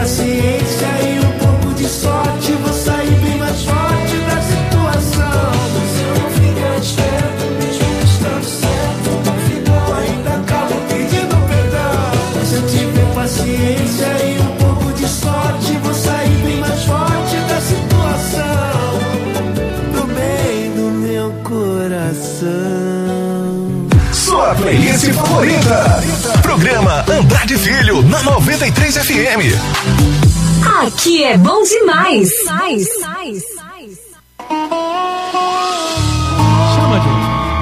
paciência e um pouco de sorte, vou sair bem mais forte da situação. Mas eu não fico esperto, mesmo estando certo. No final ainda acabo pedindo perdão. Se eu tiver paciência e um pouco de sorte, vou sair bem mais forte da situação. Do bem do meu coração. Sua playlist favorita. Programa Andrade Filho na 93 FM. Aqui é bom demais. Chama de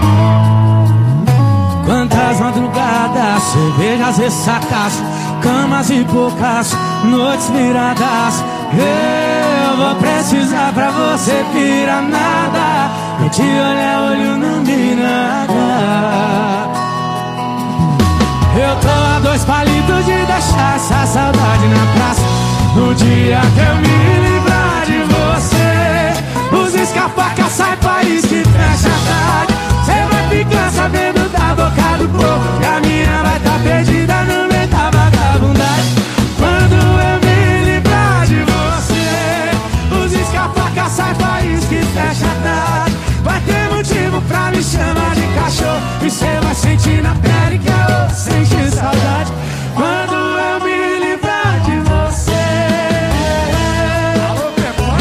quantas madrugadas, cervejas ressacas, camas e poucas noites miradas. Eu vou precisar pra você pirar nada. Eu te olhar, olho não vi nada. Eu tô a 2 palitos de deixar essa saudade na praça. No dia que eu me livrar de você, os escapacas sai país que fecha a tarde. Cê vai ficar sabendo da boca do povo, e a minha vai tá perdida no meio da vagabundagem. Quando eu me livrar de você, os escapacas sai país que fecha a tarde. Vai ter motivo pra me chamar de cachorro, e cê vai sentir na pele que eu senti saudade. Quando eu me livrar de você. Alô,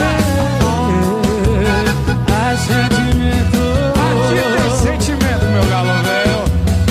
há sentimento. Aqui tem sentimento, meu galo velho.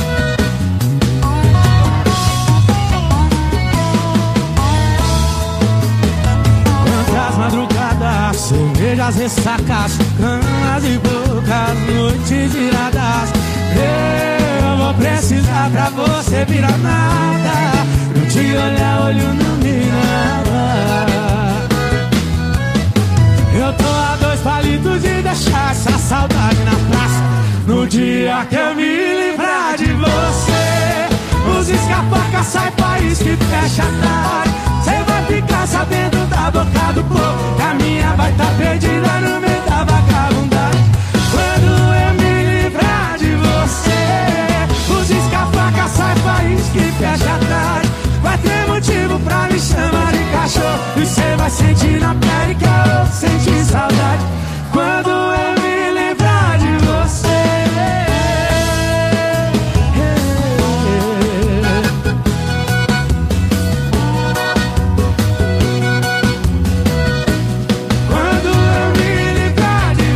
Quantas madrugadas, cervejas ressacas, camas e bocas, noites giradas. Eu vou precisar pra você virar nada. Eu te olhar, olho não vi nada. Eu tô a 2 palitos de deixar essa saudade na praça. No dia que eu me livrar de você, os escapacas sai país que fecha a tarde. Cê vai ficar sabendo da boca do povo, que a minha vai tá perdida no meio da vagabundagem. Quando eu me livrar de você, os escapacas sai país que fecha a tarde. Vai ter motivo pra me chamar de cachorro, e cê vai sentir na pele que eu senti saudade. Quando eu me livrar de você. Quando eu me livrar de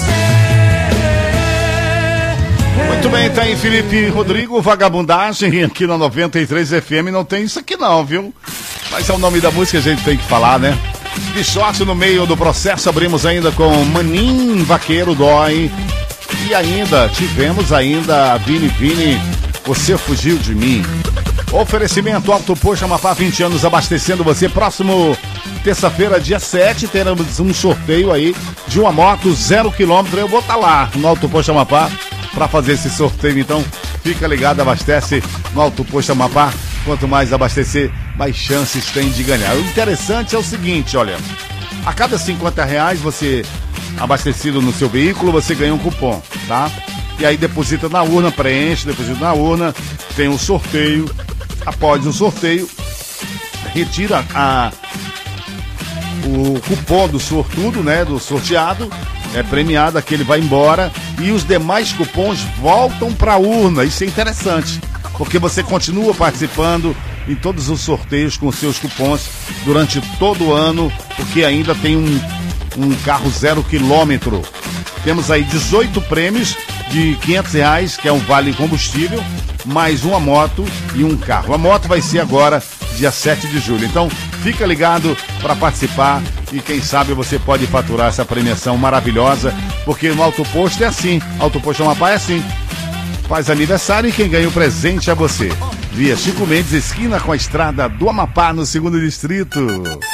você. Muito bem, tá aí Felipe Rodrigo, Vagabundagem, aqui na 93 FM. Não tem isso aqui não, viu? Mas é o nome da música, a gente tem que falar, né? De short no meio do processo, abrimos ainda com Manim, Vaqueiro Dói. E ainda, tivemos ainda a Vini, Você Fugiu de Mim. Oferecimento Alto Posto Amapá, 20 anos abastecendo você. Próximo terça-feira, dia 7, teremos um sorteio aí de uma moto 0 km. Eu vou estar lá no Alto Posto Amapá para fazer esse sorteio, então fica ligado, abastece no Alto Posto Amapá. Quanto mais abastecer, mais chances tem de ganhar. O interessante é o seguinte, olha, a cada R$50 você abastecido no seu veículo, você ganha um cupom, tá? E aí deposita na urna, preenche, deposita na urna, tem um sorteio. Após o sorteio, retira o cupom do sortudo, né, do sorteado, é premiado, aquele vai embora e os demais cupons voltam para a urna. Isso é interessante, porque você continua participando em todos os sorteios com seus cupons durante todo o ano, porque ainda tem um carro 0 km. Temos aí 18 prêmios de R$500, que é um vale combustível, mais uma moto e um carro. A moto vai ser agora, dia 7 de julho. Então, fica ligado para participar e quem sabe você pode faturar essa premiação maravilhosa, porque no Alto Posto é assim. Alto Posto Amapá é assim. Faz aniversário e quem ganha o presente é você. Via Chico Mendes, esquina com a estrada do Amapá, no 2º Distrito.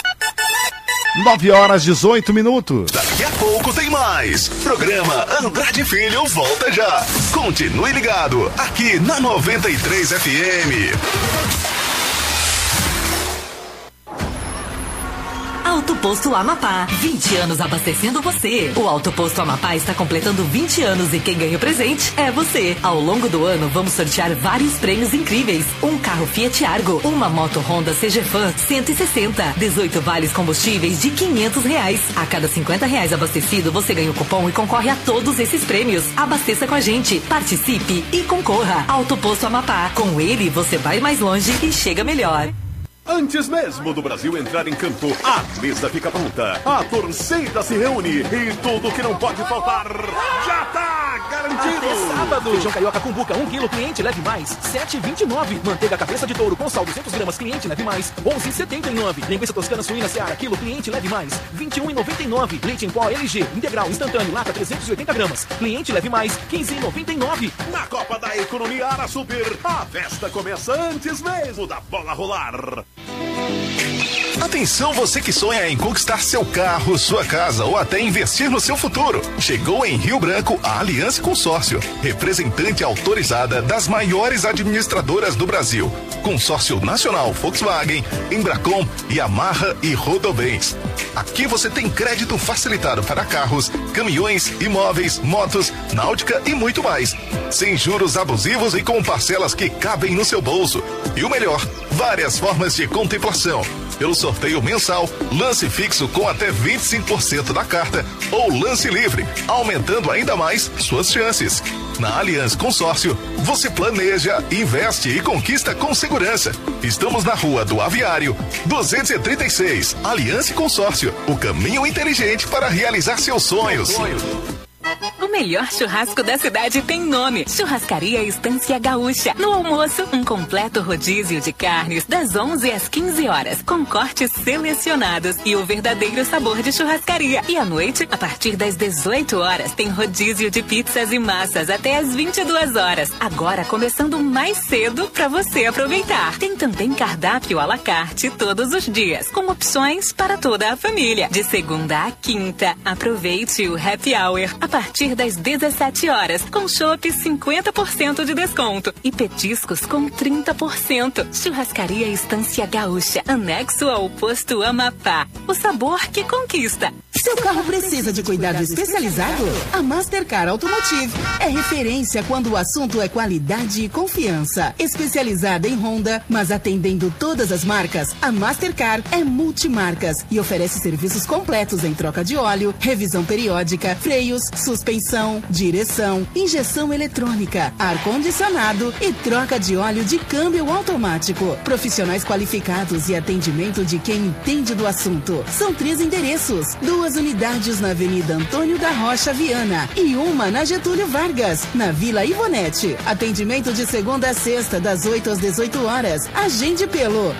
9h18. Daqui a pouco tem mais. Programa Andrade Filho volta já. Continue ligado aqui na 93 FM. Auto Posto Amapá. 20 anos abastecendo você. O Auto Posto Amapá está completando 20 anos e quem ganha o presente é você. Ao longo do ano, vamos sortear vários prêmios incríveis. Um carro Fiat Argo, uma moto Honda CG Fan 160, 18 vales combustíveis de R$500. A cada R$50 abastecido, você ganha o cupom e concorre a todos esses prêmios. Abasteça com a gente, participe e concorra. Auto Posto Amapá. Com ele, você vai mais longe e chega melhor. Antes mesmo do Brasil entrar em campo, a mesa fica pronta, a torcida se reúne e tudo que não pode faltar já tá garantido. Até sábado. Feijão carioca com buca, 1 kg, cliente leve mais, 7,29. Manteiga cabeça de touro com sal 200 gramas, cliente leve mais, 11,79. Linguiça toscana suína Seara, quilo, cliente leve mais, 21,99. Leite em pó LG, integral, instantâneo, lata 380 gramas, cliente leve mais, 15,99. Na Copa da Economia Ara Super, a festa começa antes mesmo da bola rolar. Atenção, você que sonha em conquistar seu carro, sua casa ou até investir no seu futuro. Chegou em Rio Branco a Aliança Consórcio, representante autorizada das maiores administradoras do Brasil. Consórcio Nacional Volkswagen, Embracon, Yamaha e Rodobens. Aqui você tem crédito facilitado para carros, caminhões, imóveis, motos, náutica e muito mais. Sem juros abusivos e com parcelas que cabem no seu bolso. E o melhor, várias formas de contemplação. Pelo sorteio mensal, lance fixo com até 25% da carta ou lance livre, aumentando ainda mais suas chances. Na Aliança Consórcio, você planeja, investe e conquista com segurança. Estamos na Rua do Aviário, 236. Aliança Consórcio, o caminho inteligente para realizar seus sonhos. O melhor churrasco da cidade tem nome: Churrascaria Estância Gaúcha. No almoço, um completo rodízio de carnes das 11 às 15 horas, com cortes selecionados e o verdadeiro sabor de churrascaria. E à noite, a partir das 18 horas, tem rodízio de pizzas e massas até às 22 horas. Agora começando mais cedo para você aproveitar. Tem também cardápio à la carte todos os dias, com opções para toda a família. De segunda a quinta, aproveite o happy hour a partir das 17 horas, com chopp 50% de desconto e petiscos com 30%. Churrascaria Estância Gaúcha, anexo ao posto Amapá. O sabor que conquista. Seu carro precisa de cuidado especializado? A Mastercar Automotive é referência quando o assunto é qualidade e confiança. Especializada em Honda, mas atendendo todas as marcas, a Mastercar é multimarcas e oferece serviços completos em troca de óleo, revisão periódica, freios, suspensão, direção, injeção eletrônica, ar-condicionado e troca de óleo de câmbio automático. Profissionais qualificados e atendimento de quem entende do assunto. São 3 endereços: 2 unidades na Avenida Antônio da Rocha Viana e uma na Getúlio Vargas, na Vila Ivonete. Atendimento de segunda a sexta, das 8 às 18 horas. Agende pelo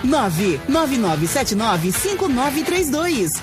999795932.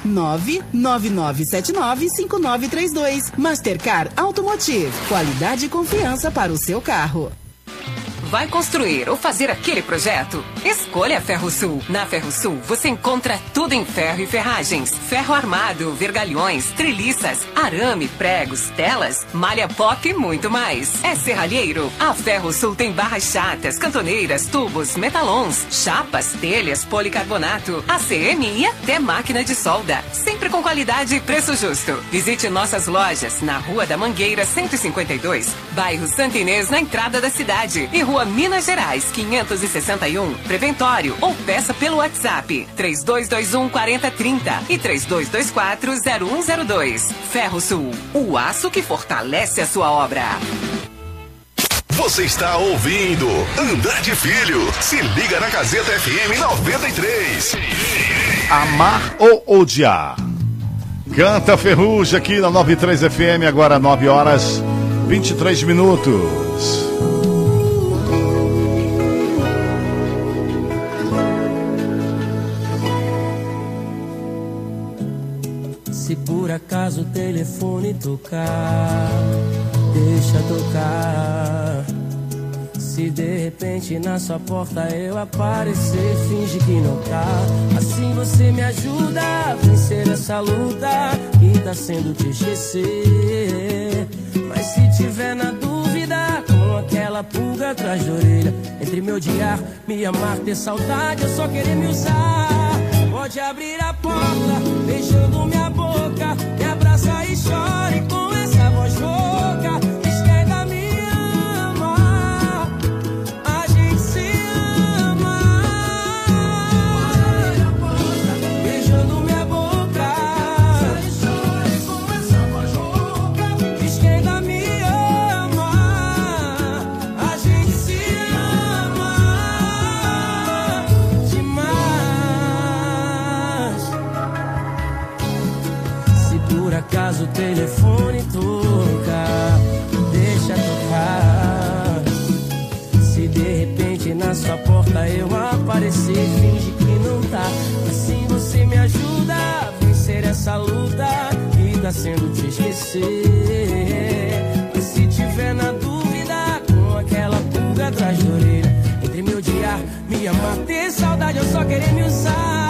999795932. Mastercar Automotive. Qualidade e confiança para o seu carro. Vai construir ou fazer aquele projeto? Escolha a Ferrosul. Na Ferrosul, você encontra tudo em ferro e ferragens. Ferro armado, vergalhões, treliças, arame, pregos, telas, malha pop e muito mais. É serralheiro? A Ferrosul tem barras chatas, cantoneiras, tubos, metalons, chapas, telhas, policarbonato, ACM e até máquina de solda. Sempre com qualidade e preço justo. Visite nossas lojas na Rua da Mangueira 152, bairro Santa Inês, na entrada da cidade, e Rua Minas Gerais 561, Preventório, ou peça pelo WhatsApp 3221-4030 e 3224-0102. Ferrosul, o aço que fortalece a sua obra. Você está ouvindo Andrade Filho. Se liga na Gazeta FM 93. Amar ou odiar? Canta Ferrugem aqui na 93 FM, agora 9 horas 23 minutos. Se por acaso o telefone tocar, deixa tocar. Se de repente na sua porta eu aparecer, finge que não tá. Assim você me ajuda a vencer essa luta que tá sendo te esquecer. Mas se tiver na dúvida, com aquela pulga atrás da orelha, entre me odiar, me amar, ter saudade, eu só querer me usar, pode abrir a porta, beijar telefone tocar, deixa tocar. Se de repente na sua porta eu aparecer, finge que não tá. Assim você me ajuda a vencer essa luta que tá sendo te esquecer. E se tiver na dúvida, com aquela pulga atrás da orelha, entre me odiar, me amar, ter saudade ou só querer me usar.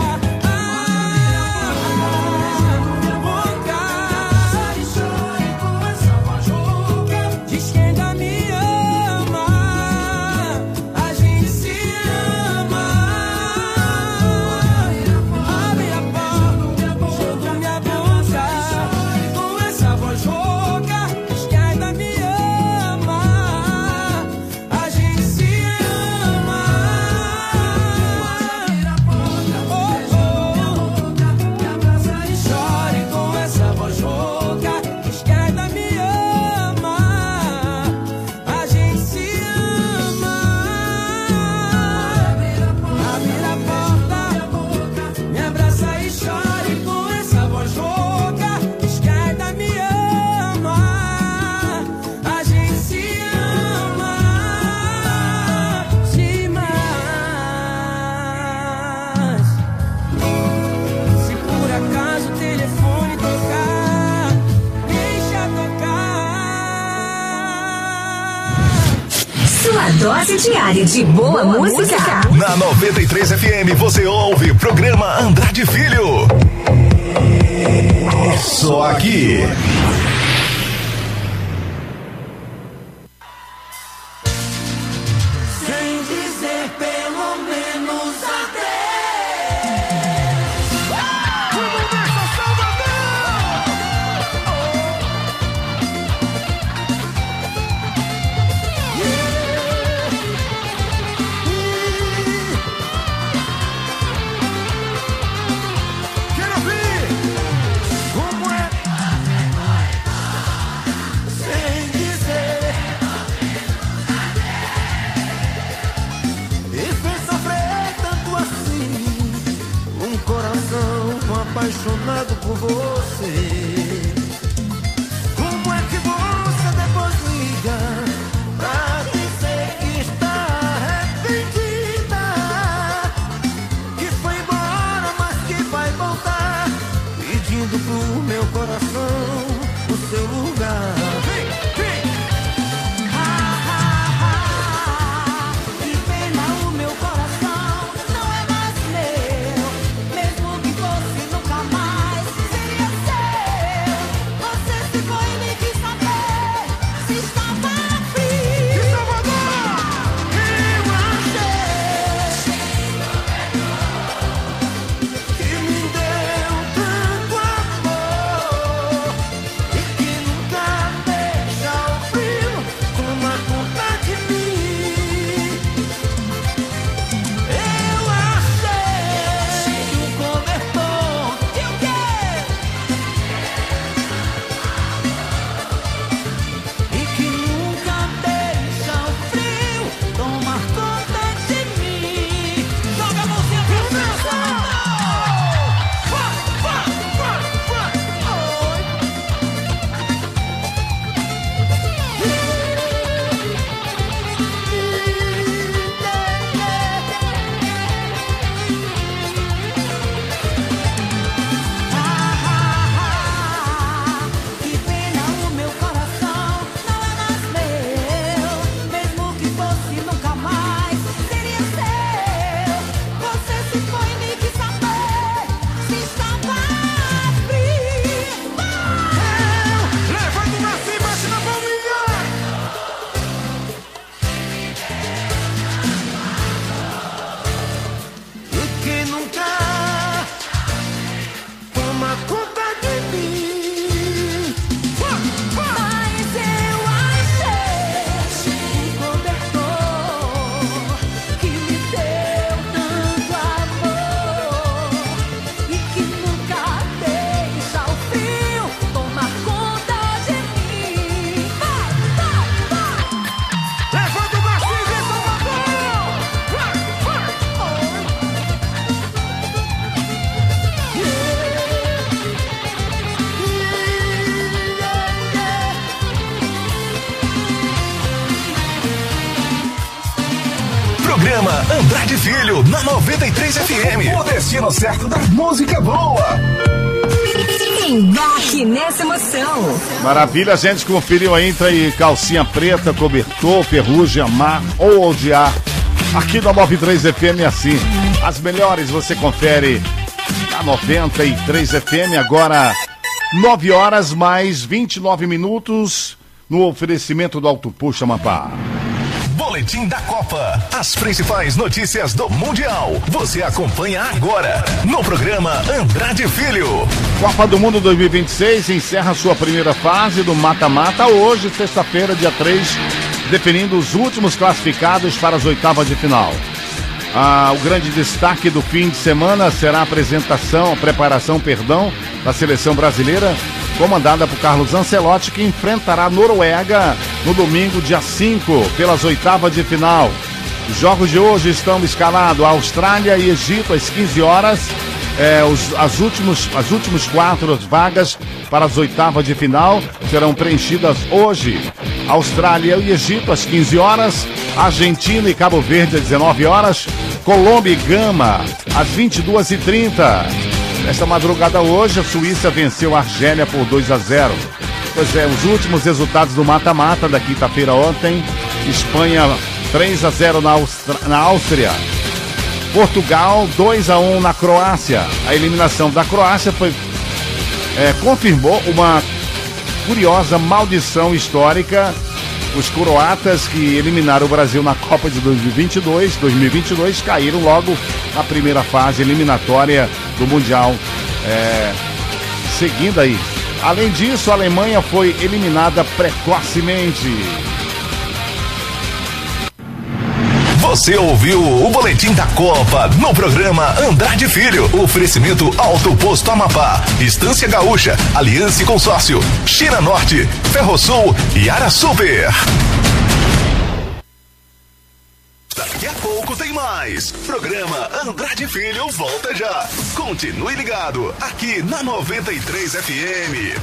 Dose diária de boa música. Na 93 FM você ouve o programa Andrade Filho. É só aqui. Sem dizer pelo menos apaixonado por você. Como é que você depois liga pra dizer que está arrependida, que foi embora, mas que vai voltar, pedindo pro meu coração o seu lugar. Nunca Andrade Filho, na 93 FM. O destino certo da música boa. Embarque nessa emoção. Maravilha, a gente conferiu aí entre calcinha preta, cobertor, ferrugem, amar ou odiar. Aqui na 93 FM é assim. As melhores você confere na 93 FM, agora 9 horas mais 29 minutos no oferecimento do Auto Posto Amapá. Boletim da Copa. As principais notícias do Mundial. Você acompanha agora no programa Andrade Filho. Copa do Mundo 2026 encerra sua primeira fase do mata-mata hoje, sexta-feira, dia 3, definindo os últimos classificados para as oitavas de final. O grande destaque do fim de semana será a preparação da seleção brasileira, comandada por Carlos Ancelotti, que enfrentará a Noruega no domingo, dia 5, pelas oitavas de final. Os jogos de hoje estão escalados: Austrália e Egito às 15 horas. As últimas 4 vagas para as oitavas de final serão preenchidas hoje. Austrália e Egito às 15 horas. Argentina e Cabo Verde às 19 horas. Colômbia e Gama às 22h30. Nesta madrugada hoje, a Suíça venceu a Argélia por 2-0. Pois é, os últimos resultados do mata-mata da quinta-feira ontem: Espanha 3-0 na Áustria. Portugal 2-1 na Croácia. A eliminação da Croácia confirmou uma curiosa maldição histórica. Os croatas, que eliminaram o Brasil na Copa de 2022 caíram logo na primeira fase eliminatória do Mundial. Seguindo aí. Além disso, a Alemanha foi eliminada precocemente. Você ouviu o Boletim da Copa no programa Andrade Filho. Oferecimento Auto Posto Amapá, Estância Gaúcha, Aliança e Consórcio, China Norte, Ferrosul e Ara Super. Daqui a pouco tem mais. Programa Andrade Filho volta já. Continue ligado aqui na 93 FM.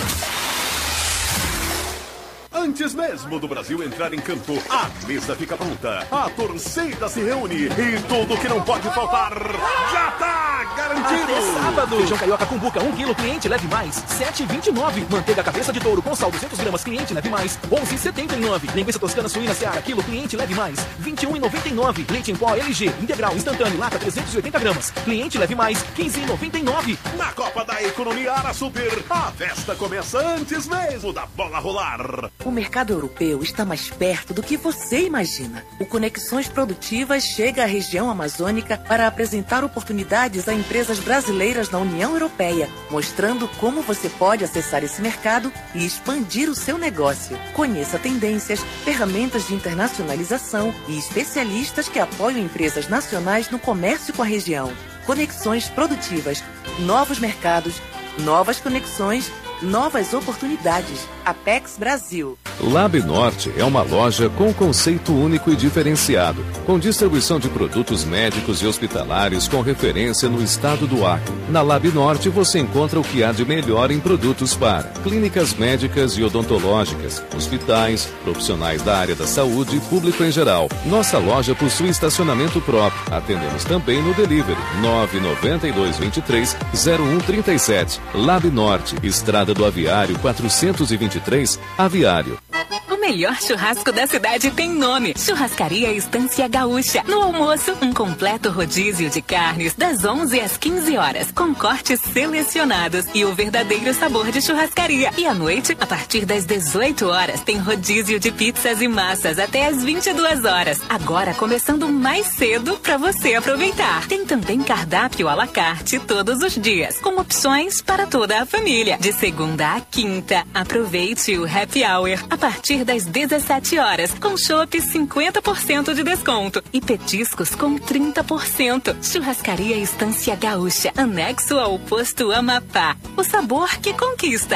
Antes mesmo do Brasil entrar em campo, a mesa fica pronta, a torcida se reúne e tudo que não pode faltar já tá garantido. Até sábado. Feijão carioca com buca, 1 kg, cliente leve mais, 7,29. Manteiga cabeça de touro com sal 200 gramas, cliente leve mais, 11,79. Linguiça toscana suína Seara, quilo, cliente leve mais, 21,99. Leite em pó LG, integral, instantâneo, lata 380 gramas, cliente leve mais, 15,99. Na Copa da Economia Ara Super, a festa começa antes mesmo da bola rolar. O mercado europeu está mais perto do que você imagina. O Conexões Produtivas chega à região amazônica para apresentar oportunidades a empresas brasileiras na União Europeia, mostrando como você pode acessar esse mercado e expandir o seu negócio. Conheça tendências, ferramentas de internacionalização e especialistas que apoiam empresas nacionais no comércio com a região. Conexões Produtivas, novos mercados, novas conexões, novas oportunidades. Apex Brasil. Lab Norte é uma loja com conceito único e diferenciado, com distribuição de produtos médicos e hospitalares com referência no estado do Acre. Na Lab Norte você encontra o que há de melhor em produtos para clínicas médicas e odontológicas, hospitais, profissionais da área da saúde e público em geral. Nossa loja possui estacionamento próprio. Atendemos também no delivery 99223-0137. Lab Norte, Estrada do Aviário 423, Aviário. O melhor churrasco da cidade tem nome: Churrascaria Estância Gaúcha. No almoço, um completo rodízio de carnes das 11 às 15 horas, com cortes selecionados e o verdadeiro sabor de churrascaria. E à noite, a partir das 18 horas, tem rodízio de pizzas e massas até às 22 horas. Agora começando mais cedo para você aproveitar. Tem também cardápio à la carte todos os dias, com opções para toda a família. De segunda a quinta, aproveite o happy hour a partir das 17 horas, com chopp 50% de desconto e petiscos com 30%. Churrascaria Estância Gaúcha, anexo ao posto Amapá. O sabor que conquista.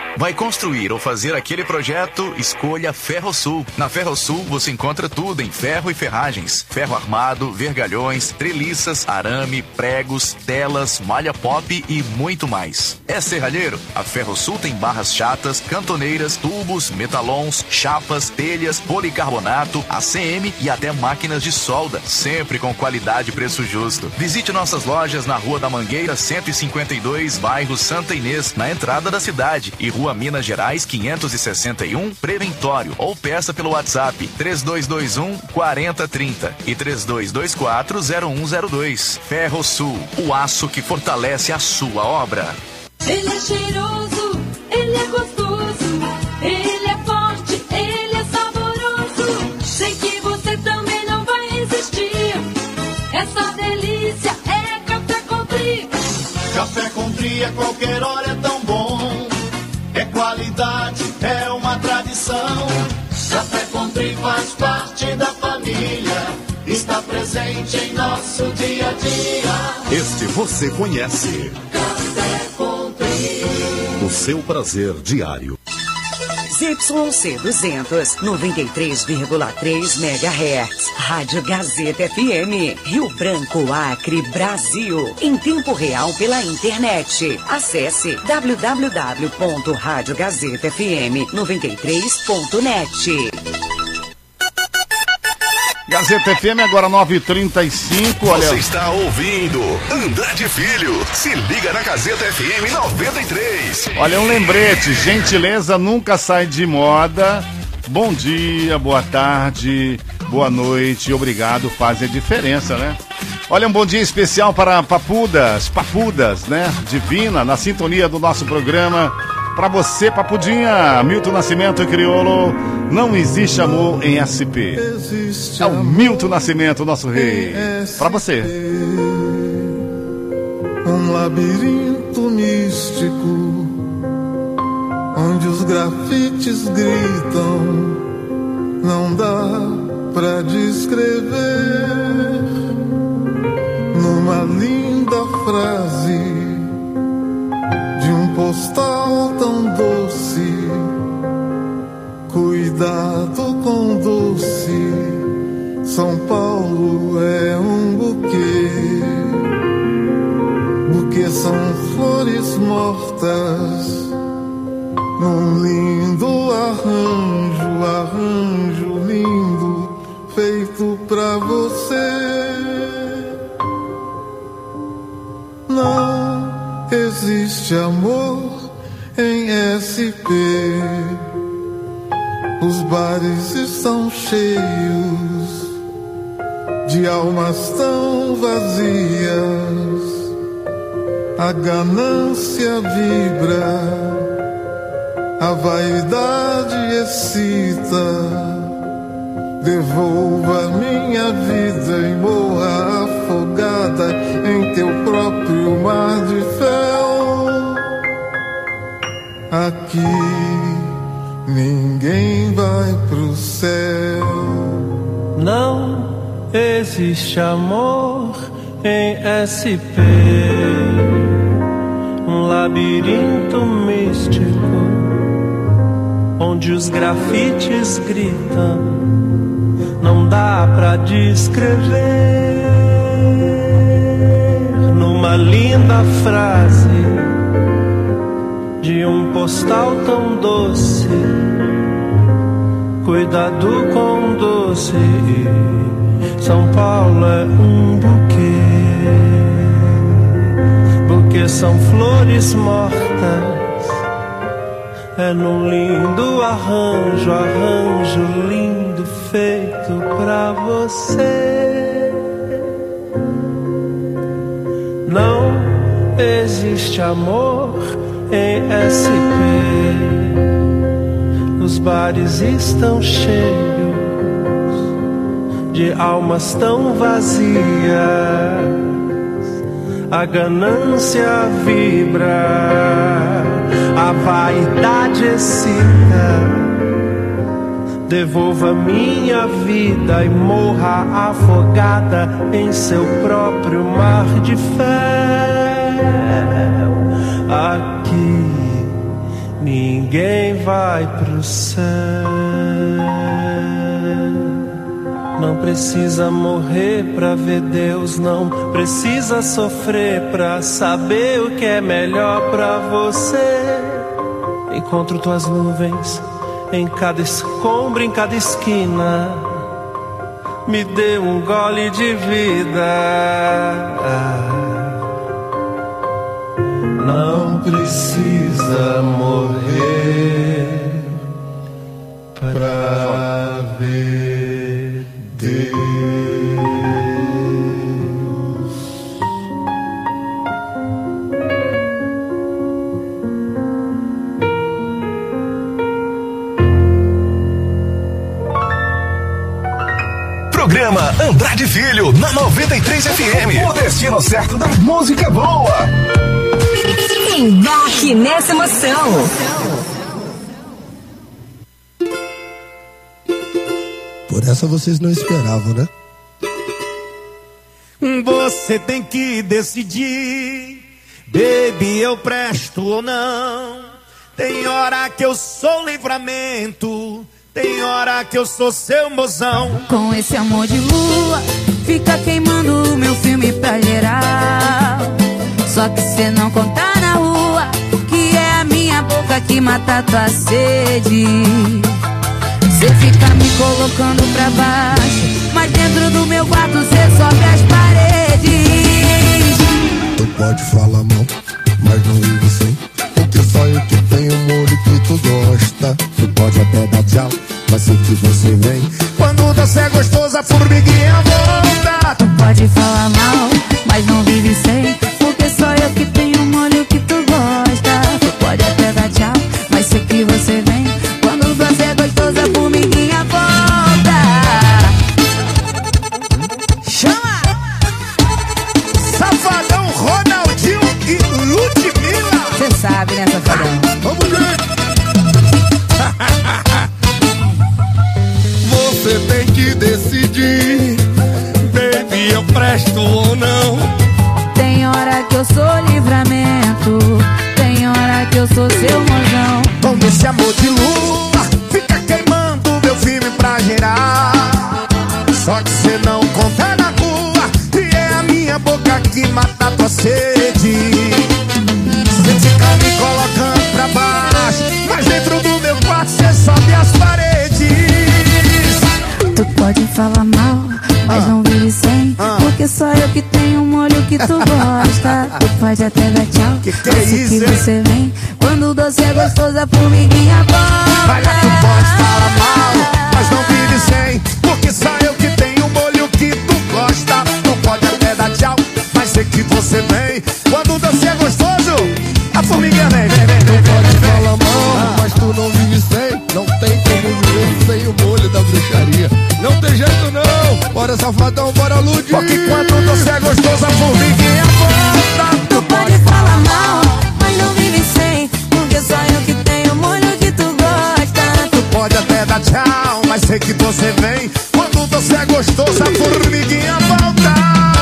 Vai construir ou fazer aquele projeto? Escolha Ferrosul. Na Ferrosul você encontra tudo em ferro e ferragens, ferro armado, vergalhões, treliças, arame, pregos, telas, malha pop e muito mais. É serralheiro? A Ferrosul tem barras chatas, cantoneiras, tubos, metalons, chapas, telhas, policarbonato, ACM e até máquinas de solda, sempre com qualidade e preço justo. Visite nossas lojas na Rua da Mangueira 152, bairro Santa Inês, na entrada da cidade, e Rua Minas Gerais 561, Preventório, ou peça pelo WhatsApp 3221-4030 e 3224-0102. Ferrosul, o aço que fortalece a sua obra. Ele é cheiroso, ele é gostoso, ele é forte, ele é saboroso. Sei que você também não vai resistir. Essa delícia é Café Country. Café Country a qualquer hora é tão bom. É qualidade, é uma tradição. Café Country faz parte da família. Está presente em nosso dia a dia. Este você conhece. Café Country. O seu prazer diário. ZYC 200, 93,3 MHz. Rádio Gazeta FM. Rio Branco, Acre, Brasil. Em tempo real pela internet. Acesse www.radiogazetafm93.net. Gazeta FM, agora 9h35. Olha. Você está ouvindo Andrade Filho. Se liga na Gazeta FM 93. Olha, um lembrete: gentileza nunca sai de moda. Bom dia, boa tarde, boa noite, obrigado, faz a diferença, né? Olha, um bom dia especial para Papudas, né? Divina, na sintonia do nosso programa. Pra você, Papudinha, Milton Nascimento e Criolo, não existe amor em SP. É o Milton Nascimento, nosso rei. Pra você. Um labirinto místico, onde os grafites gritam, não dá pra descrever. Numa linda frase de um postal tão doce, cuidado com doce, São Paulo é um buquê. Buquê são flores mortas, num lindo arranjo lindo, feito pra você. Não existe amor em SP. Os bares estão cheios de almas tão vazias. A ganância vibra, a vaidade excita. Devolva minha vida e morra afogada em teu próprio mar de fel. Aqui ninguém vai pro céu. Não existe amor em SP. Um labirinto místico, onde os grafites gritam, não dá pra descrever. Numa linda frase de um postal tão doce, cuidado com doce, São Paulo é um buquê. Buquê são flores mortas, é num lindo arranjo lindo, feito pra você. Não existe amor em SP. Os bares estão cheios de almas tão vazias. A ganância vibra, a vaidade excita. Devolva minha vida e morra afogada em seu próprio mar de fel. Aqui ninguém vai pro céu. Não precisa morrer pra ver Deus, não precisa sofrer pra saber o que é melhor pra você. Encontro tuas nuvens em cada escombro, em cada esquina. Me dê um gole de vida. Não precisa morrer pra ver Deus. Programa Andrade Filho, na 93 FM. O destino certo da música boa. Embarque nessa emoção. Por essa vocês não esperavam, né? Você tem que decidir, baby, eu presto ou não. Tem hora que eu sou livramento, tem hora que eu sou seu mozão. Com esse amor de lua, fica queimando o meu filme pra geral. Só que cê não conta na rua, que é a minha boca que mata tua sede. Cê fica me colocando pra baixo, mas dentro do meu quarto cê sobe as paredes. Tu pode falar mal, mas não vive sem, porque só eu que tenho o molho que tu gosta. Tu pode até dar tchau, mas sei que você vem. Quando você é gostosa, a formiguinha volta. Tu pode falar mal, mas não vive sem, porque só eu que tenho o molho que tu gosta. Tu pode até dar tchau, mas sei que você vem. Quando você é gostosa, a formiguinha volta. Chama! Safadão, Ronaldinho e Ludmilla. Cê sabe, né, Safadão? Vamos ver! Você tem que decidir, baby, eu presto ou não. Tem hora que eu sou livramento, tem hora que eu sou seu mozão. Com esse amor de lua, fica queimando meu filme pra gerar. Só que cê não conta na rua, e é a minha boca que mata tua sede. Cê fica me colocando pra baixo, mas dentro do meu quarto cê sobe as paredes. Tu pode falar mal, mas não vive sem, porque só eu que tenho o molho que tu gosta. Tu pode até dar tchau, que é isso, que você vem. Quando o doce é gostoso, a formiguinha volta. Mas tu pode falar mal, mas não vive sem, porque só eu que tenho o molho que tu gosta. Tu pode até dar tchau, mas sei que você vem. Quando o doce é gostoso, a formiguinha vem, vem, vem. Tu pode falar mal, mas tu não vive sem. Não tem como viver sem o molho da bruxaria. Não tem jeito não, bora Safadão, bora Lud. Porque quando você é gostoso, a formiguinha volta. Tu pode falar mal, mas não vive sem, porque só eu que tenho o molho que tu gosta. Tu pode até dar tchau, mas sei que você vem. Quando você é gostoso, a formiguinha volta.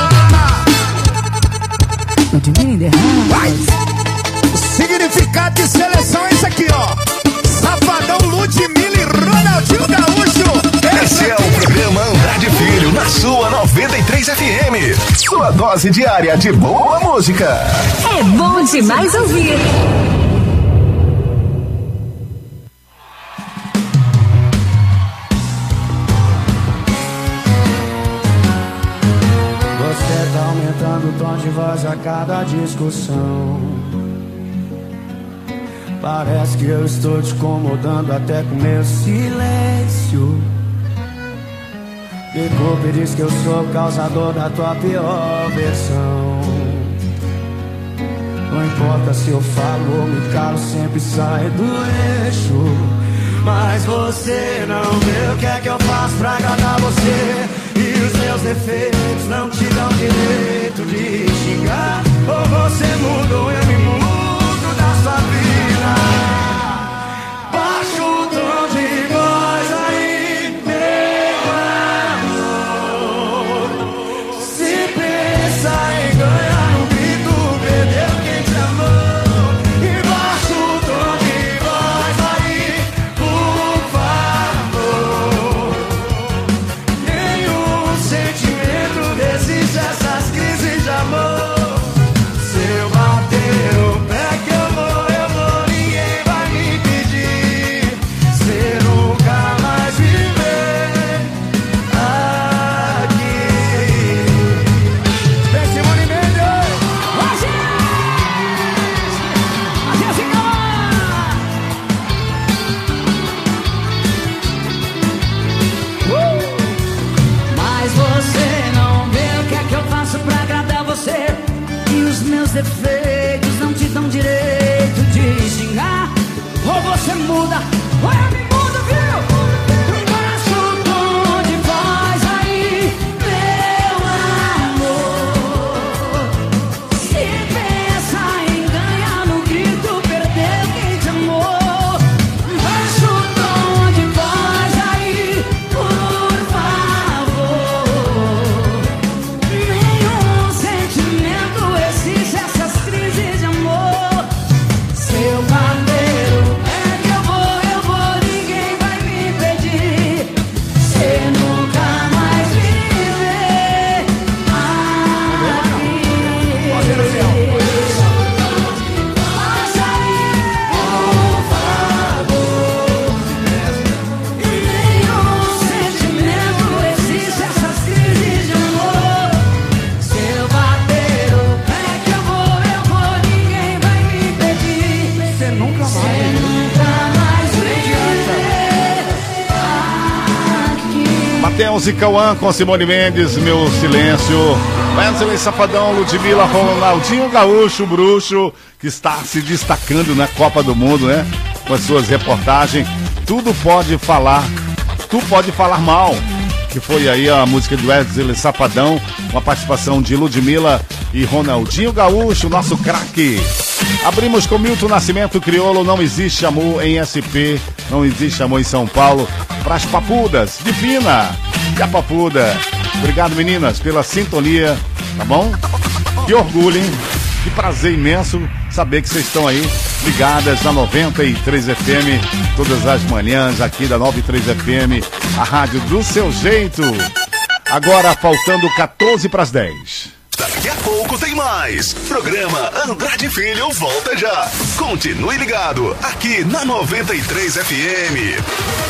Não te virem derrama. Vai! O significado de seleção é esse aqui, ó. Safadão, Ludmilla e Ronaldinho Gaúcho. Esse é o programa Andrade Filho, na sua 93 FM. Sua dose diária de boa música. É bom demais ouvir. Você tá aumentando o tom de voz a cada discussão. Parece que eu estou te incomodando até com meu silêncio. Me culpa e diz que eu sou o causador da tua pior versão. Não importa se eu falo ou me calo, sempre sai do eixo. Mas você não vê o que é que eu faço pra agradar você. E os meus defeitos não te dão direito de xingar. Ou você muda ou eu me mudo da sua vida. Baixa o tom de voz aí, meu amor. Se pensa em ganhar no grito, perdeu quem te amou. E baixa o tom de voz aí, Matheus e Cauã com Simone Mendes, Meu Silêncio. Wesley Safadão, Ludmilla, Ronaldinho Gaúcho, bruxo, que está se destacando na Copa do Mundo, né? Com as suas reportagens. Tudo pode falar, tu pode falar mal. Que foi aí a música de Wesley Safadão, com a participação de Ludmilla e Ronaldinho Gaúcho, nosso craque. Abrimos com Milton Nascimento, Criolo, Não Existe Amor em SP, Não Existe Amor em São Paulo, pras papudas, divina, e a papuda. Obrigado, meninas, pela sintonia, tá bom? Que orgulho, hein? Que prazer imenso saber que vocês estão aí ligadas na 93 FM, todas as manhãs aqui da 93 FM, a rádio do seu jeito. Agora faltando 14 para as 10. Daqui a pouco tem mais. Programa Andrade Filho volta já. Continue ligado aqui na 93 FM.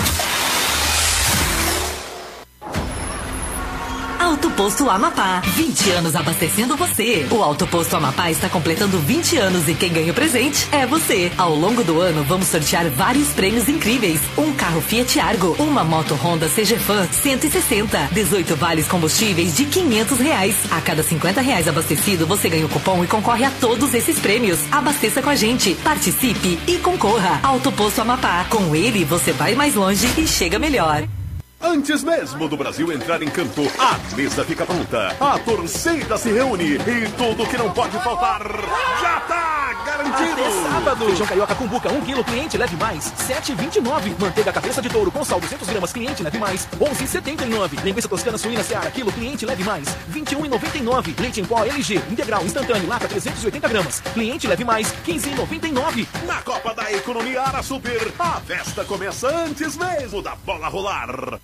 Auto Posto Amapá, 20 anos abastecendo você. O Auto Posto Amapá está completando 20 anos e quem ganha o presente é você. Ao longo do ano, vamos sortear vários prêmios incríveis. Um carro Fiat Argo, uma moto Honda CG Fan 160, 18 vales combustíveis de R$500. A cada R$50 abastecido, você ganha o cupom e concorre a todos esses prêmios. Abasteça com a gente, participe e concorra. Auto Posto Amapá, com ele você vai mais longe e chega melhor. Antes mesmo do Brasil entrar em campo, a mesa fica pronta. A torcida se reúne e tudo que não pode faltar já tá garantido. Até sábado. Feijão carioca com buca, 1 quilo, cliente leve mais, R$7,29. Manteiga cabeça de touro com sal, 200 gramas, cliente leve mais, R$11,79. Linguiça toscana suína Seara, quilo, cliente leve mais, R$21,99. Leite em pó LG, integral, instantâneo, lata 380 gramas, cliente leve mais, R$15,99. Na Copa da Economia Ara Super, a festa começa antes mesmo da bola rolar.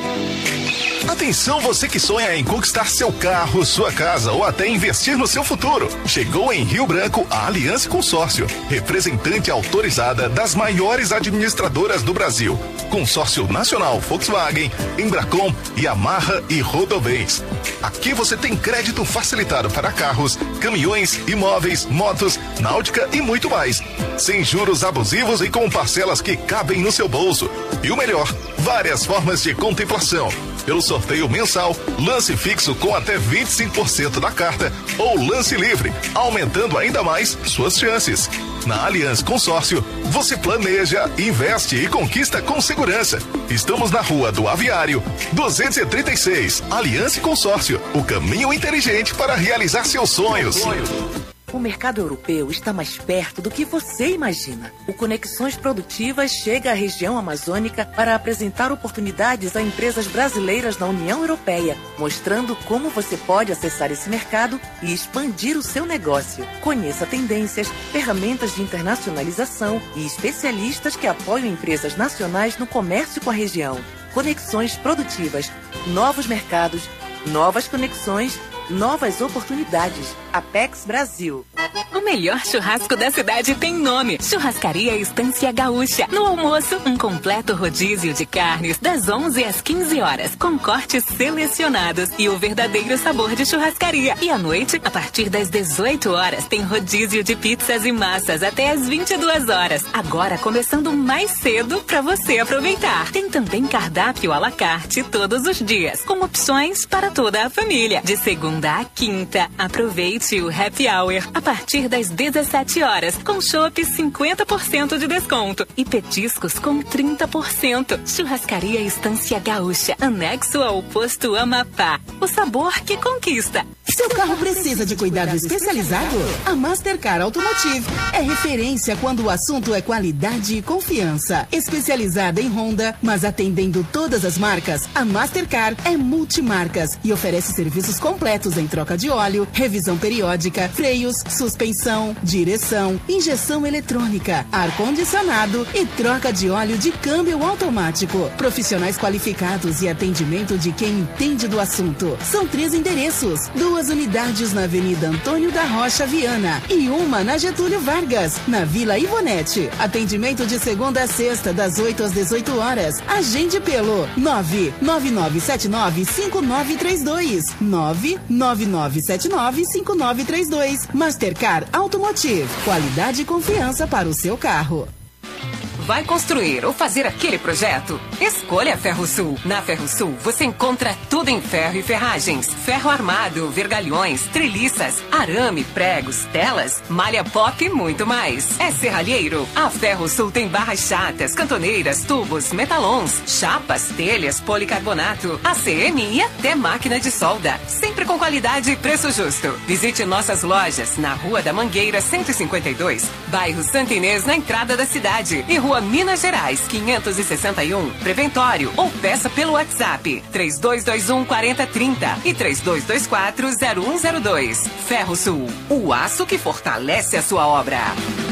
Atenção, você que sonha em conquistar seu carro, sua casa ou até investir no seu futuro. Chegou em Rio Branco a Aliança Consórcio, representante autorizada das maiores administradoras do Brasil. Consórcio Nacional Volkswagen, Embracon, Yamaha e Rodobens. Aqui você tem crédito facilitado para carros, caminhões, imóveis, motos, náutica e muito mais. Sem juros abusivos e com parcelas que cabem no seu bolso. E o melhor, várias formas de contemplação. Pelo sorteio mensal, lance fixo com até 25% da carta ou lance livre, aumentando ainda mais suas chances. Na Aliança Consórcio, você planeja, investe e conquista com segurança. Estamos na Rua do Aviário, 236, Aliança Consórcio, o caminho inteligente para realizar seus sonhos. O mercado europeu está mais perto do que você imagina. O Conexões Produtivas chega à região amazônica para apresentar oportunidades a empresas brasileiras na União Europeia, mostrando como você pode acessar esse mercado e expandir o seu negócio. Conheça tendências, ferramentas de internacionalização e especialistas que apoiam empresas nacionais no comércio com a região. Conexões Produtivas, novos mercados, novas conexões, novas oportunidades. Apex Brasil. O melhor churrasco da cidade tem nome: Churrascaria Estância Gaúcha. No almoço, um completo rodízio de carnes das 11 às 15 horas, com cortes selecionados e o verdadeiro sabor de churrascaria. E à noite, a partir das 18 horas, tem rodízio de pizzas e massas até às 22 horas. Agora começando mais cedo para você aproveitar. Tem também cardápio à la carte todos os dias, com opções para toda a família. De segunda a quinta, aproveite o Happy Hour a partir das 17 horas, com chopp 50% de desconto e petiscos com 30%. Churrascaria Estância Gaúcha, anexo ao posto Amapá. O sabor que conquista. Seu carro precisa de cuidado especializado? A Mastercard Automotive é referência quando o assunto é qualidade e confiança. Especializada em Honda, mas atendendo todas as marcas, a Mastercard é multimarcas e oferece serviços completos em troca de óleo, revisão periódica, freios, suspensão, direção, injeção eletrônica, ar-condicionado e troca de óleo de câmbio automático. Profissionais qualificados e atendimento de quem entende do assunto. São 3 endereços, 2 unidades na Avenida Antônio da Rocha Viana e uma na Getúlio Vargas, na Vila Ivonete. Atendimento de segunda a sexta, das 8 às 18 horas. Agende pelo 999795932. 999795932. Mastercard Automotive. Qualidade e confiança para o seu carro. vai construir ou fazer aquele projeto? Escolha a Ferrosul. Na Ferrosul você encontra tudo em ferro e ferragens. Ferro armado, vergalhões, treliças, arame, pregos, telas, malha pop e muito mais. É serralheiro? A Ferrosul tem barras chatas, cantoneiras, tubos, metalons, chapas, telhas, policarbonato, ACM e até máquina de solda. Sempre com qualidade e preço justo. Visite nossas lojas na Rua da Mangueira 152, bairro Santa Inês, na entrada da cidade, e Rua Minas Gerais 561, Preventório, ou peça pelo WhatsApp 3221-4030 e 3224-0102. Ferrosul, o aço que fortalece a sua obra.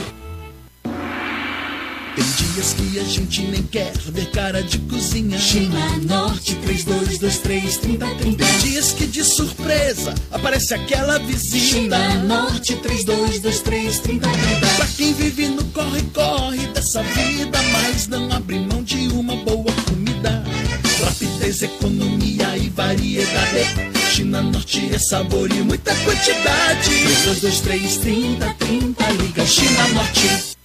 Tem dias que a gente nem quer ver cara de cozinha. China Norte 3223-3030. Tem dias que de surpresa aparece aquela vizinha. China Norte 3223-3030. Pra quem vive no corre-corre dessa vida, mas não abre mão de uma boa comida. Rapidez, economia e variedade. China Norte é sabor e muita quantidade. 3223-3030. Liga China Norte.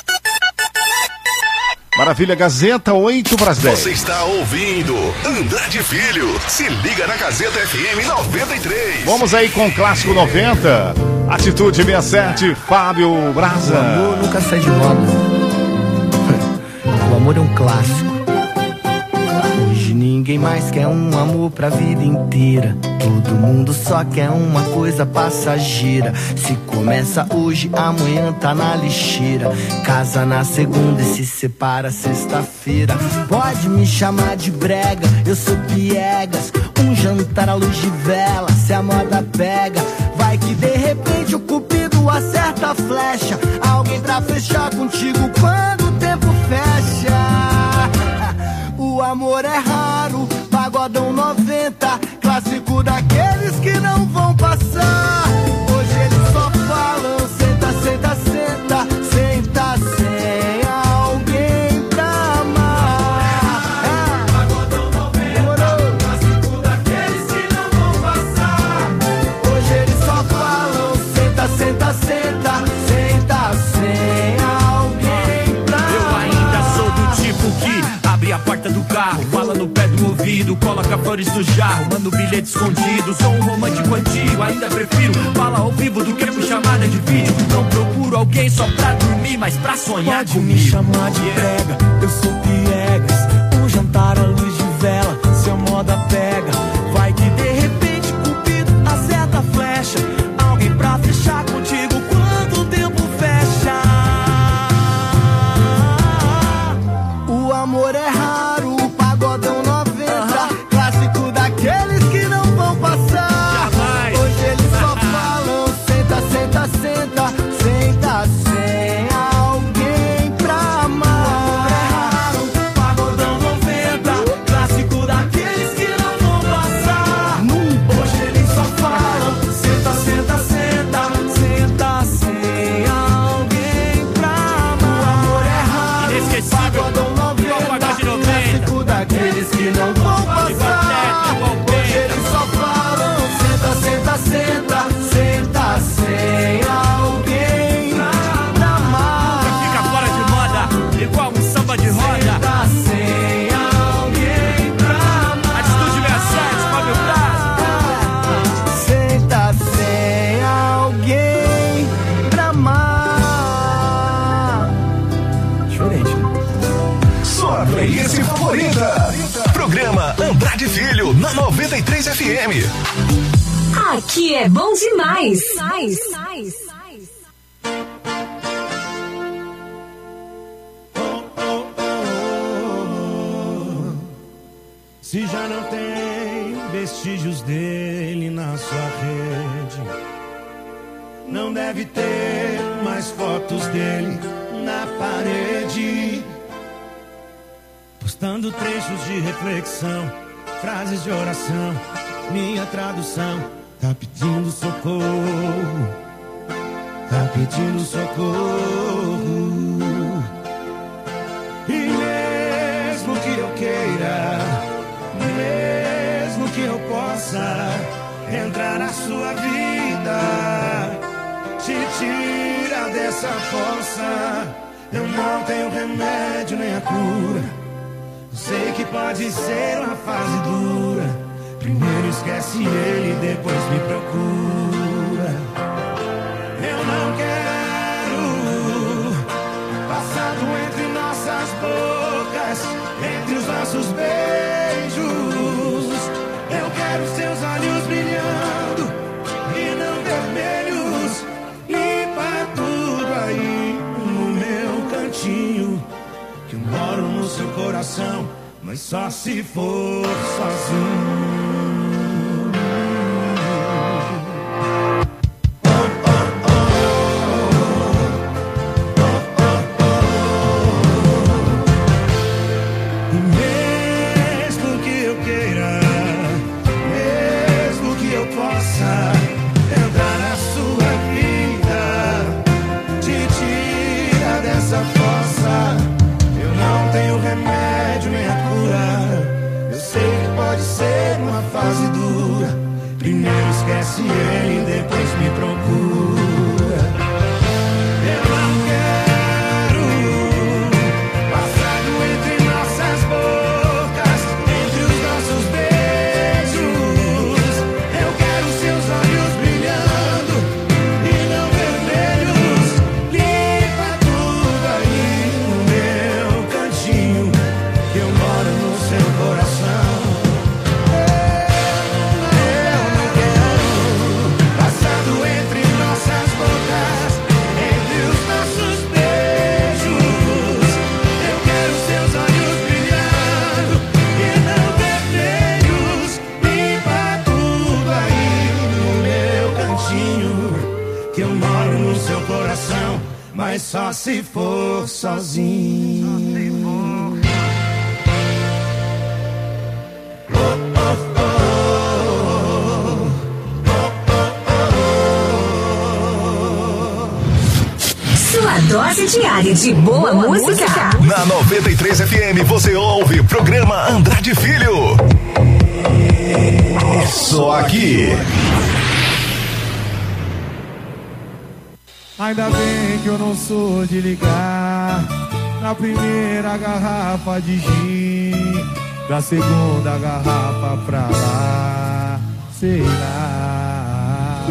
Maravilha, Gazeta, 8 para as 10. Você está ouvindo Andrade Filho. Se liga na Gazeta FM 93. Vamos aí com o Clássico 90. Atitude 67, Fábio Braza. O amor nunca sai de moda. O amor é um clássico. Hoje ninguém mais quer um amor pra vida inteira. Todo mundo só quer uma coisa passageira. Se começa hoje, amanhã tá na lixeira. Casa na segunda e se separa sexta-feira. Pode me chamar de brega, eu sou piegas. Um jantar à luz de vela, se a moda pega. Vai que de repente o cupido acerta a flecha. Alguém pra fechar contigo quando o tempo fecha. O amor é raro, pagodão 90, clássico daqueles que não vão passar. Hoje eles só falam, senta, senta, senta, senta sem alguém pra amar. Pagodão 90, clássico daqueles que não vão passar. Hoje eles só falam, senta, senta, senta, senta sem alguém pra amar. Eu ainda sou do tipo que abre a porta do carro, fala no pé do ouvido, coloca flores no jarro, manda um bilhete escondido. Sou um romântico antigo, ainda prefiro falar ao vivo do que por chamada de vídeo. Não procuro alguém só pra dormir, mas pra sonhar Pode comigo. me chamar de brega, eu sou piegas. Um jantar à luz de vela, se a moda pega. Vai que de repente cupido acerta a flecha. Alguém pra fechar contigo quando o tempo fecha. O amor é raro, pagodão 90, clássico daqueles que não vão passar. Hoje eles só falam, senta, senta, senta, senta sem alguém pra amar. O amor é raro, pagodão 90, clássico daqueles que não vão passar. Hoje eles só falam, senta, senta, senta, senta sem alguém pra amar. O amor é raro, pagodão 90, clássico daqueles que não vão passar. Hoje eles só falam, senta, senta, senta, senta sem alguém pra amar. Fica fora de moda, igual um samba de roda. Senta sem alguém pra amar. Atitude 67, Fábio Braza. Senta sem alguém pra amar. Diferente, né? Sua playlist favorita. Programa Andrade Filho na 93 FM. Aqui é bom demais. Se já não tem vestígios dele na sua rede, não deve ter mais fotos dele na parede. Postando trechos de reflexão, frases de oração, minha tradução tá pedindo socorro, tá pedindo socorro. E mesmo que eu queira, mesmo que eu possa entrar na sua vida, te tira dessa fossa, Eu não tenho remédio nem a cura. Sei que pode ser uma fase dura. Primeiro esquece ele, depois me procura. Eu não quero passado entre nossas bocas, entre os nossos beijos. Eu quero seus olhos brilhando e não vermelhos. Limpa tudo aí no meu cantinho, que eu moro no seu coração, mas só se for sozinho. Primeiro esquece ele, depois me procura. Eu não quero passado entre nossas bocas, entre os nossos beijos. Eu quero seus olhos brilhando e não vermelhos. Limpa tudo aí no meu cantinho, que eu moro no seu coração. Mas só se for sozinho. Sua dose diária de boa música. Na 93 FM você ouve o programa Andrade Filho. Só aqui. Ainda bem que eu não sou de ligar na primeira garrafa de gin, da segunda garrafa pra lá, sei lá.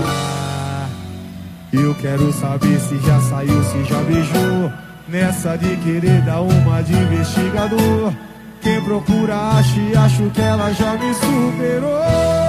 Eu quero saber se já saiu, se já beijou, nessa de querer dar uma de investigador. Quem procura acha e acho que ela já me superou.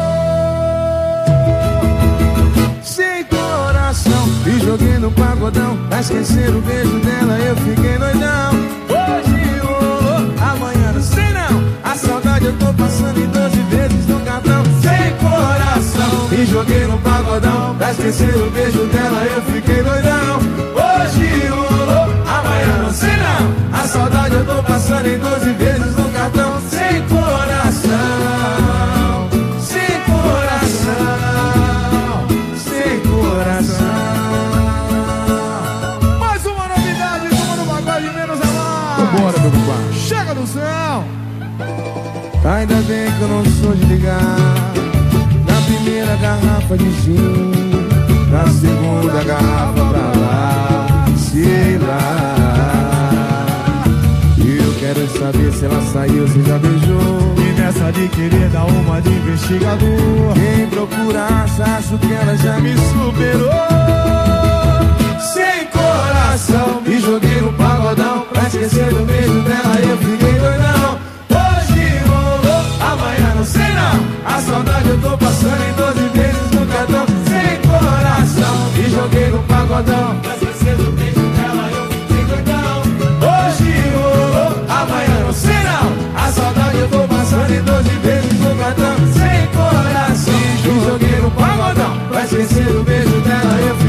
Sem coração, me joguei no pagodão, pra esquecer o beijo dela eu fiquei doidão. Hoje rolou, amanhã não sei não, a saudade eu tô passando em 12 vezes no cartão. Sem coração, me joguei no pagodão, pra esquecer o beijo dela eu fiquei doidão. Hoje rolou, amanhã não sei não, a saudade eu tô passando em 12 vezes no cartão. Sem coração, sem coração, sem coração. Mais uma novidade, como no pagode menos é mais. Vambora, meu compadre, chega do céu. Ainda bem que eu não sou de ligar na primeira garrafa de gin, na segunda garrafa pra lá, sei lá. Eu quero saber se ela saiu, se já beijou, e nessa de querer dar uma de investigador. Quem procura acho que ela já me superou. Sem coração, me joguei no pagodão, pra esquecer do beijo dela eu fiquei doidão. Hoje rolou, amanhã não sei não, a saudade eu tô passando em 12 vezes no cartão. Sem coração, me joguei no pagodão, pra esquecer do beijo dela eu fiquei doidão. Hoje rolou, amanhã não sei não, a saudade eu tô passando em 12 vezes no cartão. Sem coração, me joguei no pagodão, pra esquecer do beijo dela eu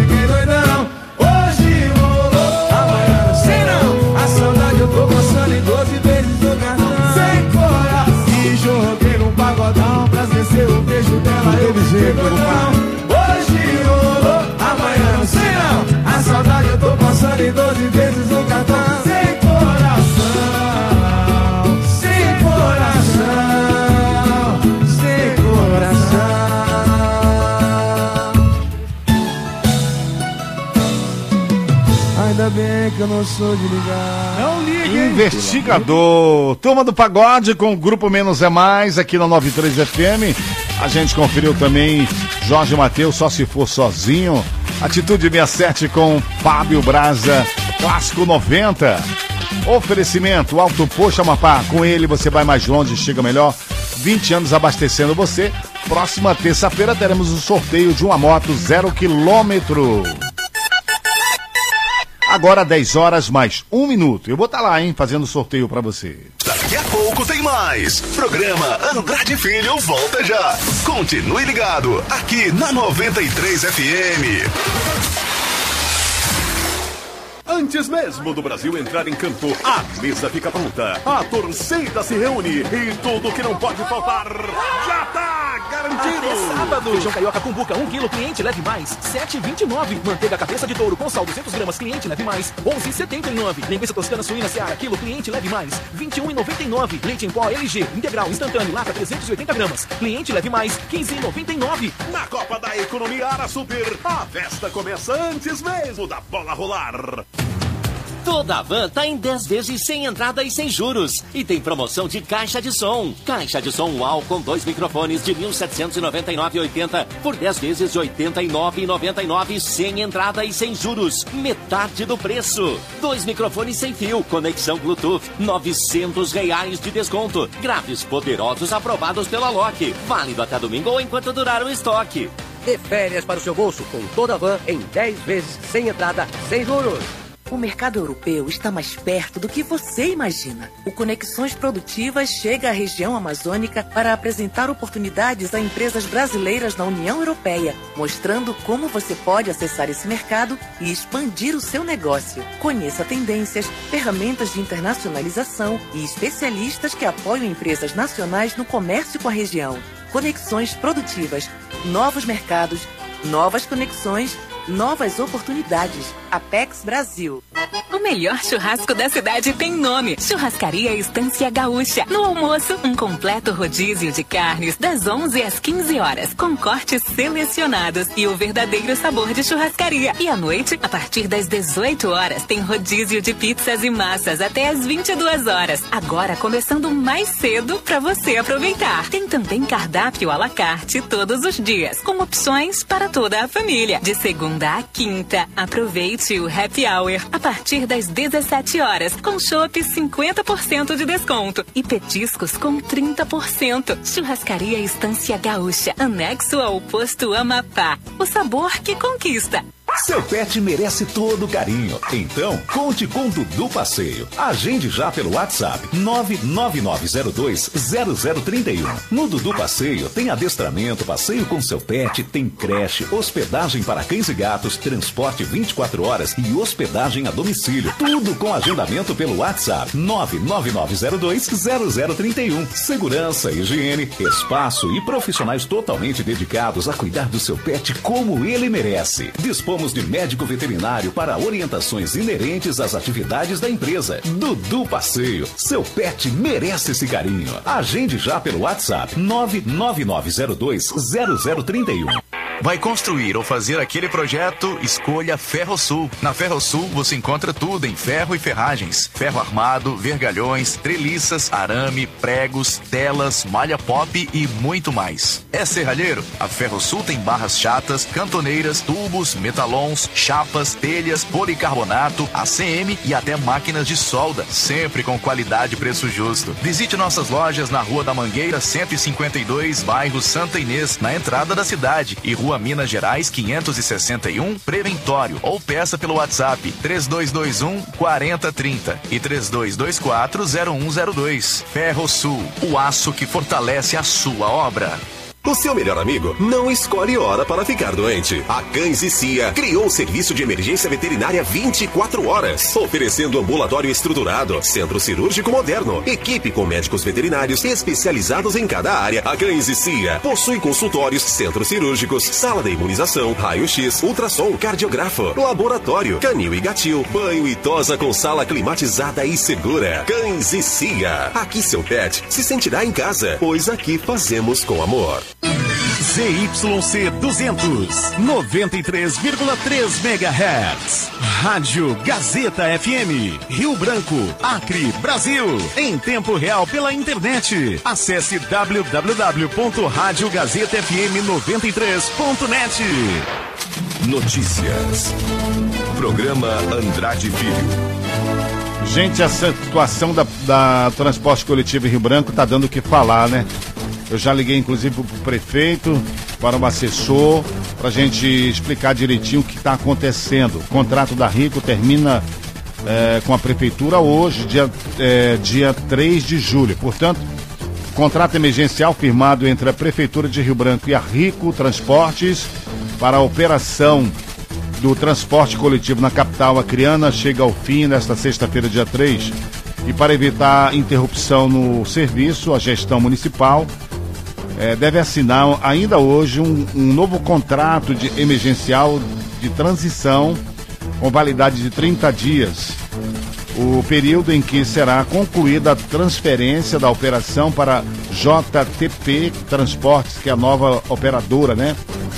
ainda bem que eu não sou de ligar. Não ligue, hein? Investigador. Turma do Pagode com o Grupo Menos é Mais aqui na 93 FM. A gente conferiu também Jorge Mateus, Só Se For Sozinho. Atitude 67 com Fábio Braza, Clássico 90. Oferecimento Alto Posto Amapá. Com ele você vai mais longe, chega melhor. 20 anos abastecendo você. Próxima terça-feira teremos o sorteio de uma moto 0 km. Agora 10 horas mais 1 minuto. Eu vou estar lá, hein, fazendo sorteio pra você. Daqui a pouco tem mais. Programa Andrade Filho volta já. Continue ligado aqui na 93 FM. Antes mesmo do Brasil entrar em campo, a mesa fica pronta. A torcida se reúne e tudo que não pode faltar já tá garantido. Até sábado. Feijão carioca com buca, 1 kg, cliente leve mais, 7,29. Manteiga cabeça de touro com sal, 200 gramas, cliente leve mais, 11,79. Linguiça toscana suína Seara, quilo, cliente leve mais, 21,99. Leite em pó LG, integral, instantâneo, lata 380 gramas, cliente leve mais, 15,99. Na Copa da Economia Ara Super, a festa começa antes mesmo da bola rolar. Toda a van tá em 10 vezes sem entrada e sem juros. E tem promoção de caixa de som. Caixa de som UAU com 2 microfones de R$ 1.799,80 por 10 vezes de R$ 89,99 sem entrada e sem juros. Metade do preço. 2 microfones sem fio, conexão Bluetooth, R$ 900 de desconto. Graves poderosos aprovados pela Loki. Válido até domingo ou enquanto durar o estoque. Dê férias para o seu bolso com toda a van em 10 vezes sem entrada, sem juros. O mercado europeu está mais perto do que você imagina. O Conexões Produtivas chega à região amazônica para apresentar oportunidades a empresas brasileiras na União Europeia, mostrando como você pode acessar esse mercado e expandir o seu negócio. Conheça tendências, ferramentas de internacionalização e especialistas que apoiam empresas nacionais no comércio com a região. Conexões Produtivas. Novos mercados, novas conexões, novas oportunidades. Apex Brasil. O melhor churrasco da cidade tem nome. Churrascaria Estância Gaúcha. No almoço, um completo rodízio de carnes das 11 às 15 horas, com cortes selecionados e o verdadeiro sabor de churrascaria. E à noite, a partir das 18 horas, tem rodízio de pizzas e massas até às 22 horas. Agora começando mais cedo para você aproveitar. Tem também cardápio à la carte todos os dias, com opções para toda a família. De segunda a quinta, aproveite o Happy Hour a partir das 17 horas, com chopp 50% de desconto e petiscos com 30%. Churrascaria Estância Gaúcha, anexo ao posto Amapá. O sabor que conquista. Seu pet merece todo o carinho. Então, conte com Dudu Passeio. Agende já pelo WhatsApp 999020031. No Dudu Passeio tem adestramento, passeio com seu pet, tem creche, hospedagem para cães e gatos, transporte 24 horas e hospedagem a domicílio. Tudo com agendamento pelo WhatsApp 999020031. Segurança, higiene, espaço e profissionais totalmente dedicados a cuidar do seu pet como ele merece. Dispomos de médico veterinário para orientações inerentes às atividades da empresa. Dudu Passeio, seu pet merece esse carinho. Agende já pelo WhatsApp 999020031. Vai construir ou fazer aquele projeto? Escolha Ferrosul. Na Ferrosul você encontra tudo em ferro e ferragens, ferro armado, vergalhões, treliças, arame, pregos, telas, malha pop e muito mais. É serralheiro? A Ferrosul tem barras chatas, cantoneiras, tubos, metalons, chapas, telhas, policarbonato, ACM e até máquinas de solda, sempre com qualidade e preço justo. Visite nossas lojas na Rua da Mangueira 152, bairro Santa Inês, na entrada da cidade, e Rua Minas Gerais 561, Preventório, ou peça pelo WhatsApp 3221-4030 e 3224-0102. Ferrosul, o aço que fortalece a sua obra. O seu melhor amigo não escolhe hora para ficar doente. A Cães e Cia criou o serviço de emergência veterinária 24 horas, oferecendo ambulatório estruturado, centro cirúrgico moderno, equipe com médicos veterinários especializados em cada área. A Cães e Cia possui consultórios, centros cirúrgicos, sala de imunização, raio-x, ultrassom, cardiografo, laboratório, canil e gatil, banho e tosa com sala climatizada e segura. Cães e Cia. Aqui seu pet se sentirá em casa, pois aqui fazemos com amor. ZYC 200, 93,3 MHz. Rádio Gazeta FM, Rio Branco, Acre, Brasil. Em tempo real pela internet. Acesse www.radiogazetafm93.net. Notícias. Programa Andrade Filho. Gente, essa situação da transporte coletivo em Rio Branco tá dando o que falar, né? Eu já liguei, inclusive, para o prefeito, para o assessor, para a gente explicar direitinho o que está acontecendo. O contrato da Rico termina com a prefeitura hoje, dia 3 de julho. Portanto, contrato emergencial firmado entre a Prefeitura de Rio Branco e a Rico Transportes para a operação do transporte coletivo na capital acreana chega ao fim nesta sexta-feira, dia 3. E para evitar interrupção no serviço, a gestão municipal deve assinar ainda hoje um novo contrato emergencial de transição com validade de 30 dias. O período em que será concluída a transferência da operação para JTP Transportes, que é a nova operadora, né?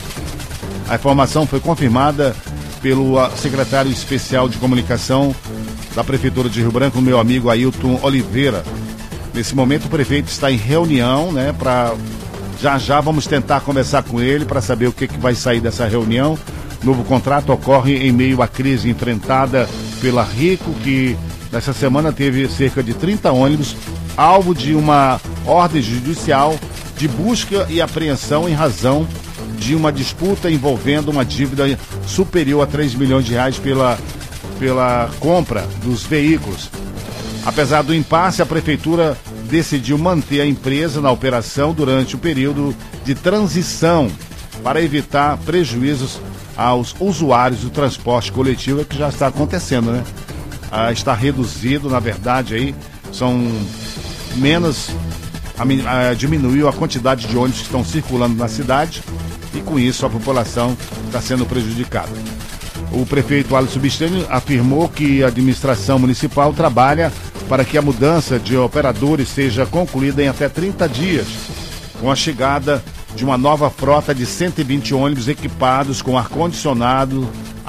A informação foi confirmada pelo secretário especial de comunicação da Prefeitura de Rio Branco, meu amigo Ailton Oliveira. Nesse momento o prefeito está em reunião, né? Já vamos tentar conversar com ele para saber o que vai sair dessa reunião. O novo contrato ocorre em meio à crise enfrentada pela Rico, que nessa semana teve cerca de 30 ônibus alvo de uma ordem judicial de busca e apreensão em razão de uma disputa envolvendo uma dívida superior a 3 milhões de reais pela compra dos veículos. Apesar do impasse, a prefeitura decidiu manter a empresa na operação durante o período de transição para evitar prejuízos aos usuários do transporte coletivo, que já está acontecendo, né? Está reduzido, na verdade, aí são menos, diminuiu a quantidade de ônibus que estão circulando na cidade e com isso a população está sendo prejudicada. O prefeito Alisson Bistênio afirmou que a administração municipal trabalha para que a mudança de operadores seja concluída em até 30 dias, com a chegada de uma nova frota de 120 ônibus equipados com ar-condicionado,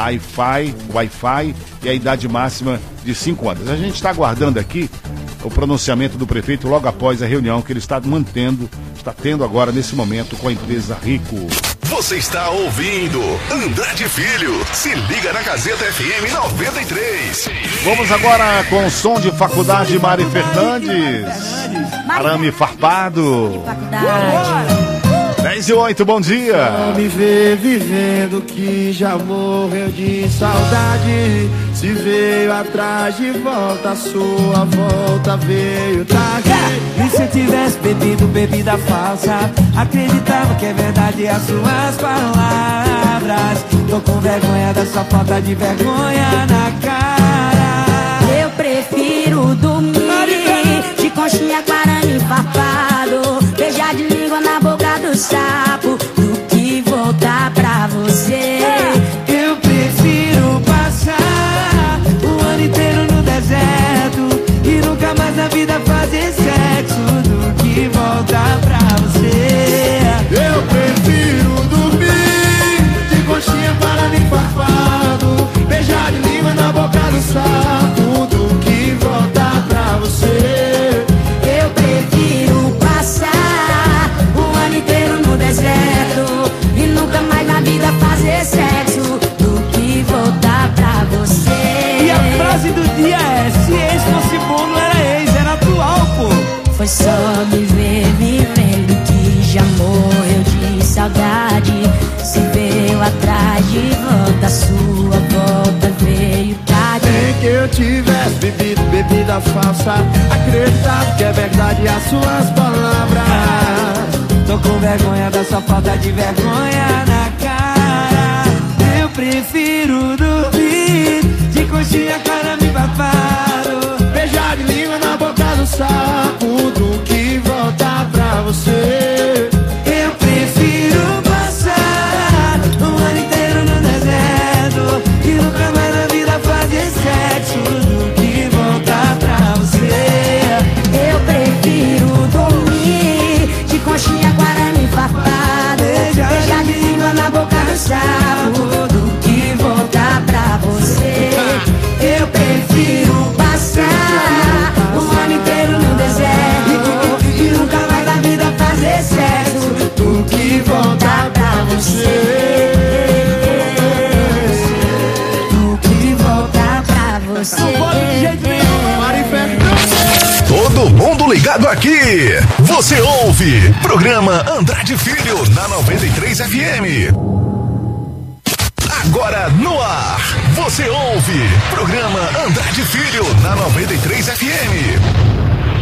Wi-Fi e a idade máxima de 5 anos. A gente está aguardando aqui o pronunciamento do prefeito logo após a reunião que ele está tendo agora nesse momento com a empresa Rico. Você está ouvindo Andrade Filho. Se liga na Gazeta FM 93. Vamos agora com o som de Faculdade Mari Fernandes. Arame Farpado. 10:08, bom dia. Não me vê vivendo que já morreu de saudade. Se veio atrás de volta, a sua volta veio tarde. E se eu tivesse bebido bebida falsa, acreditava que é verdade as suas palavras. Tô com vergonha dessa falta de vergonha na cara. Eu prefiro dormir de conchinha com arame farpado, beijar de língua na boca do sapo, do que voltar pra você. Eu prefiro passar o ano inteiro no deserto e nunca mais na vida fazer sexo, do que voltar pra você. Eu prefiro dormir de conchinha com arame farpado, beijar de língua na boca do sapo, do que voltar pra você. Eu prefiro passar o ano inteiro no deserto e nunca mais na vida fazer sexo, do que voltar pra você. E a frase do dia é: se ex fosse bom não era ex, era atual, pô. Foi só me ver vivendo que já morreu de saudade. Se veio atrás de volta, sua volta veio tarde. Nem que eu tivesse bebido bebida falsa, acreditado que é verdade as suas palavras. Tô com vergonha dessa falta de vergonha na cara. Eu prefiro dormir de conchinha com arame farpado, beijar de língua na boca do sapo, do que voltar pra você. Eu prefiro passar o ano inteiro no deserto e nunca mais na vida fazer sexo, do que voltar pra você. Eu prefiro dormir de conchinha com arame farpado, você. Todo mundo ligado aqui. Você ouve programa Andrade Filho na 93 FM. Agora no ar. Você ouve programa Andrade Filho na 93 FM.